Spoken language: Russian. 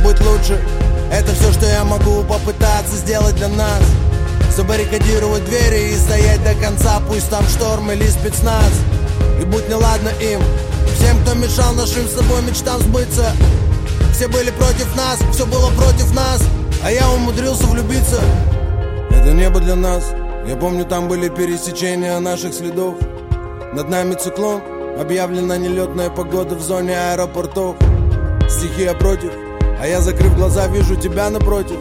быть лучше. Это все, что я могу попытаться сделать для нас. Забаррикадировать двери и стоять до конца. Пусть там шторм или спецназ. И будь неладно им, всем, кто мешал нашим с тобой мечтам сбыться. Все были против нас, все было против нас, а я умудрился влюбиться. Это небо для нас. Я помню, там были пересечения наших следов. Над нами циклон, объявлена нелетная погода в зоне аэропортов. Стихия против, а я, закрыв глаза, вижу тебя напротив.